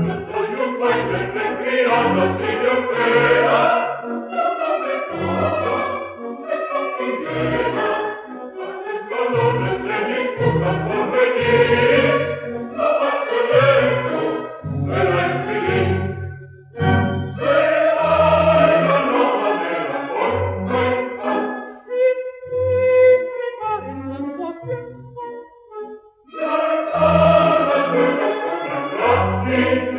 soy un baile de criollos y de operas, nada me toca, es cotidiana, los escalones se disputan por venir, lo más selecto de la infeliz. Se baila nova del amor, no hay paz. Si mis preparen un postre, La alta, las ruedas con la